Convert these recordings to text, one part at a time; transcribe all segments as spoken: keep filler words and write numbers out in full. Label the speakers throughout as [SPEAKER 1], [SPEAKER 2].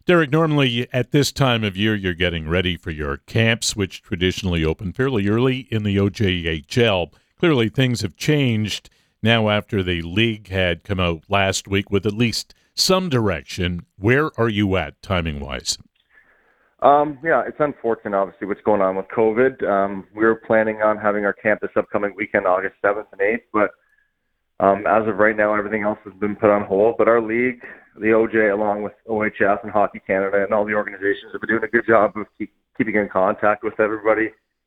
[SPEAKER 1] Derek, normally at this time of year, you're getting ready for your camps, which traditionally open fairly early in the O J H L. Clearly, things have changed now after the league had come out last week with at least some direction. Where are you at, timing-wise?
[SPEAKER 2] Um, yeah, it's unfortunate, obviously, what's going on with COVID. Um, we were planning on having our camp this upcoming weekend, August seventh and eighth, but um, as of right now, everything else has been put on hold. But our league, the O J, along with O H F and Hockey Canada and all the organizations, have been doing a good job of keep, keeping in contact with everybody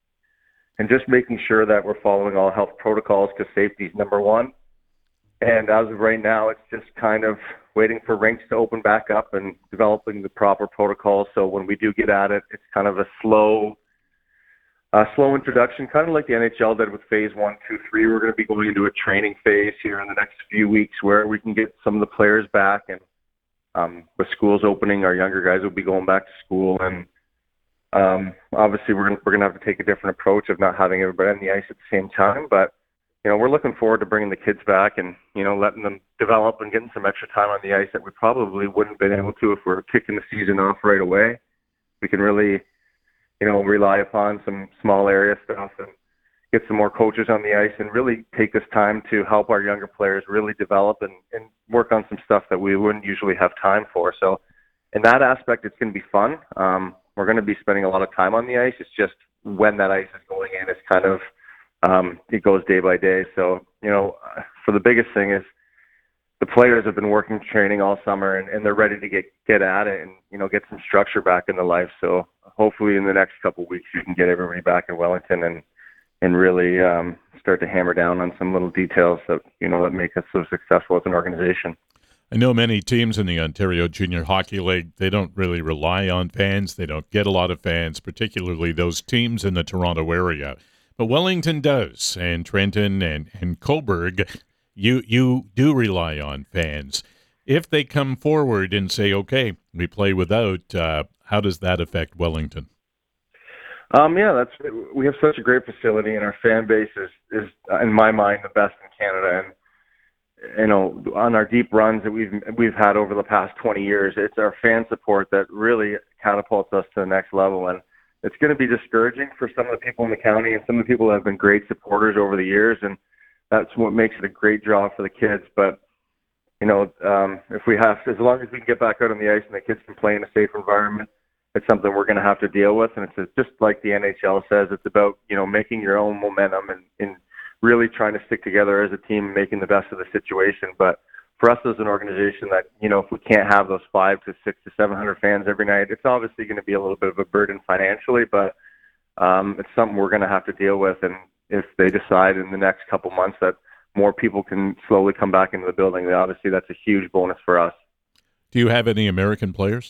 [SPEAKER 2] and just making sure that we're following all health protocols because safety is number one. And as of right now, it's just kind of waiting for rinks to open back up and developing the proper protocols. So when we do get at it, it's kind of a slow, uh, slow introduction, kind of like the N H L did with phase one, two, three. We're going to be going into a training phase here in the next few weeks where we can get some of the players back. And um, with schools opening, our younger guys will be going back to school. And um, obviously, we're going we're going to have to take a different approach of not having everybody on the ice at the same time, but you know, we're looking forward to bringing the kids back and, you know, letting them develop and getting some extra time on the ice that we probably wouldn't have been able to if we're kicking the season off right away. We can really, you know, rely upon some small area stuff and get some more coaches on the ice and really take this time to help our younger players really develop and, and work on some stuff that we wouldn't usually have time for. So in that aspect, it's going to be fun. Um, we're going to be spending a lot of time on the ice. It's just when that ice is going in, it's kind of, Um, it goes day by day. So, you know, for the biggest thing is the players have been working training all summer and, and they're ready to get, get at it and, you know, get some structure back into life. So hopefully in the next couple of weeks, you can get everybody back in Wellington and, and really um, start to hammer down on some little details that, you know, that make us so successful as an organization.
[SPEAKER 1] I know many teams in the Ontario Junior Hockey League, they don't really rely on fans. They don't get a lot of fans, particularly those teams in the Toronto area. But Wellington does, and Trenton and, and Cobourg, you you do rely on fans. If they come forward and say, okay, we play without, uh, how does that affect Wellington?
[SPEAKER 2] Um, yeah, that's we have such a great facility, and our fan base is, is, in my mind, the best in Canada. And you know, on our deep runs that we've we've had over the past twenty years, it's our fan support that really catapults us to the next level. And it's going to be discouraging for some of the people in the county and some of the people that have been great supporters over the years, and that's what makes it a great draw for the kids. But, you know, um, if we have, as long as we can get back out on the ice and the kids can play in a safe environment, it's something we're going to have to deal with. And it's just like the N H L says, it's about, you know, making your own momentum and, and really trying to stick together as a team, making the best of the situation. But for us as an organization that, you know, if we can't have those five to six to seven hundred fans every night, it's obviously going to be a little bit of a burden financially, but um, it's something we're going to have to deal with. And if they decide in the next couple months that more people can slowly come back into the building, then obviously that's a huge bonus for us.
[SPEAKER 1] Do you have any American players?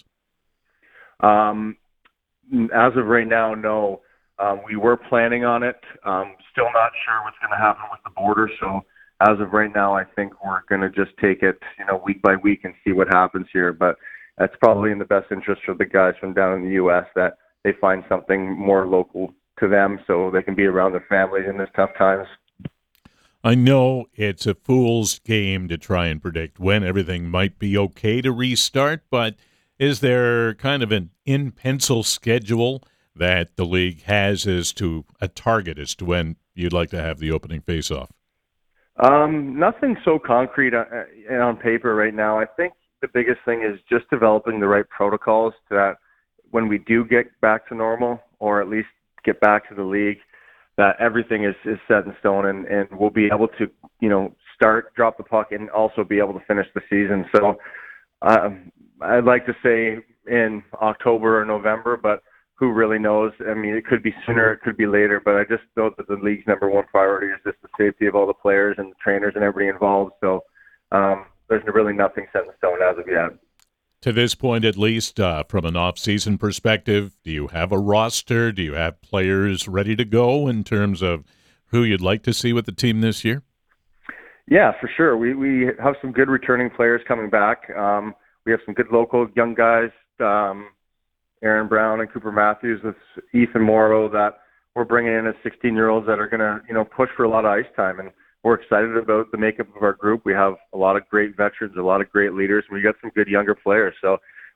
[SPEAKER 2] Um, as of right now, no. Um, we were planning on it. Um, still not sure what's going to happen with the border, so as of right now, I think we're going to just take it, you know, week by week and see what happens here. But that's probably in the best interest for the guys from down in the U S that they find something more local to them so they can be around their families in these tough times.
[SPEAKER 1] I know it's a fool's game to try and predict when everything might be okay to restart, but is there kind of an in-pencil schedule that the league has as to a target as to when you'd like to have the opening face-off?
[SPEAKER 2] Um, nothing so concrete on, on paper right now. I think the biggest thing is just developing the right protocols so that when we do get back to normal, or at least get back to the league, that everything is, is set in stone and, and we'll be able to, you know, start, drop the puck, and also be able to finish the season. So um, I'd like to say in October or November, but who really knows? I mean, it could be sooner, it could be later, but I just know that the league's number one priority is just the safety of all the players and the trainers and everybody involved. So um, there's really nothing set in stone as of yet.
[SPEAKER 1] To this point, at least, uh, from an off-season perspective, do you have a roster? Do you have players ready to go in terms of who you'd like to see with the team this year?
[SPEAKER 2] Yeah, for sure. We we have some good returning players coming back. Um, we have some good local young guys. Um, Aaron Brown and Cooper Matthews with Ethan Morrow that we're bringing in as sixteen-year-olds that are going to, you know, push for a lot of ice time. And we're excited about the makeup of our group. We have a lot of great veterans, a lot of great leaders, and we got some good younger players. So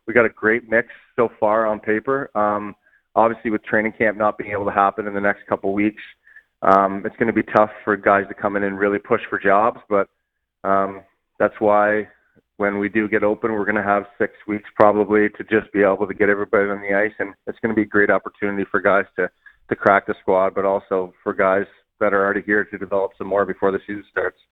[SPEAKER 2] we got a great mix so far on paper. Um, obviously, with training camp not being able to happen in the next couple weeks, um, it's going to be tough for guys to come in and really push for jobs. But um, that's why when we do get open, we're going to have six weeks probably to just be able to get everybody on the ice, and it's going to be a great opportunity for guys to to crack the squad, but also for guys that are already here to develop some more before the season starts.